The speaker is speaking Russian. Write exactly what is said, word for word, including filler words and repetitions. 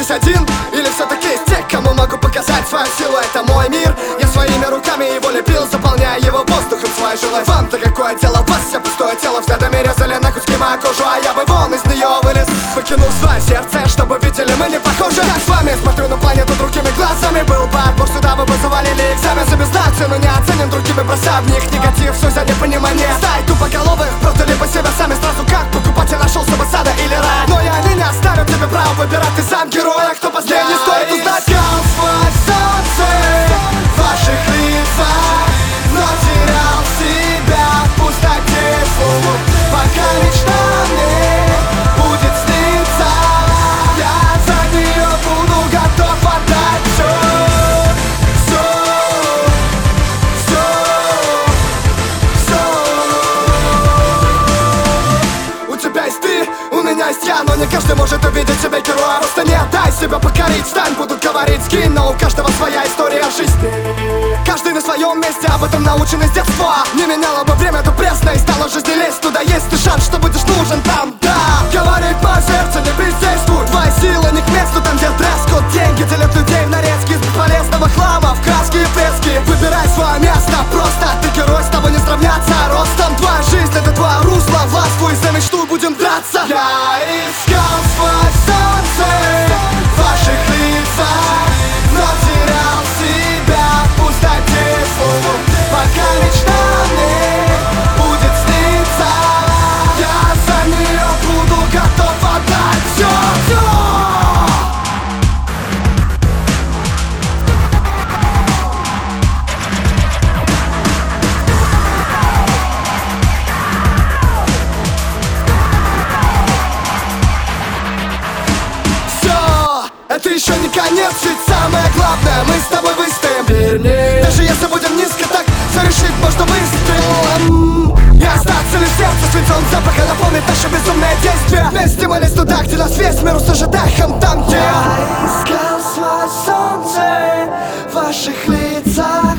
здесь один? Или все-таки из тех, кому могу показать свою силу? Это мой мир, я своими руками его лепил, заполняя его воздухом своей жилой. Вам-то какое дело, вас все пустое тело. Взглядами резали на куски мою кожу, а я бы вон из нее вылез. Выкинул свое сердце, чтобы видели мы не похожи. Я с вами смотрю на планету другими глазами. Был бы отбор сюда, вы бы завалили экзамен за безнацию, но не оценен другими, бросая в них негатив, все за непонимание. Стай тупоголовых, продали по себе сами сразу, как покупатель нашелся бы сада или рая. Но и они не оставят тебе право выбирать, ты сам герой, а кто последний, стоит узнать. Я искал свое солнце в ваших лицах, но терял себя в пустоте слов. Пока мечта мне будет сниться, я за нее буду готов отдать все, все, все, все. У тебя есть ты, у меня есть я, но не каждый может увидеть себя героя. Просто не отдай себя покорить, стань, будут говорить, скинь, но у каждого своя история жизни. Каждый на своем месте, об этом научен из детства. Не меняло бы время, то пресно и стало жизни лезть. Туда есть ты шанс, что будешь нужен там, да. Говорит мое сердце, не бездействуй. Твоя сила не к месту, там где дресс-код. Деньги делят людей в нарезки из бесполезного хлама, в краски и фрески. Выбирай свое место, просто ты герой, с тобой не сравняться ростом. Твоя жизнь, это твое русло, властвуй за мечту, будем драться. Я искал свое солнце в ваших лицах, но терял себя в пустоте слов. Пока мечта мне будет сниться, я за нее буду готов отдать все, все. Это еще не конец, ведь самое главное, мы с тобой выстоим. Вернее, даже если будем низко, так все решить можно выстрелом. И остаться ли в сердце свинцом запаха напомнит наши безумные действия. Вместе молись туда, где нас весь мир услышит эхом, там где я искал свое солнце в ваших лицах.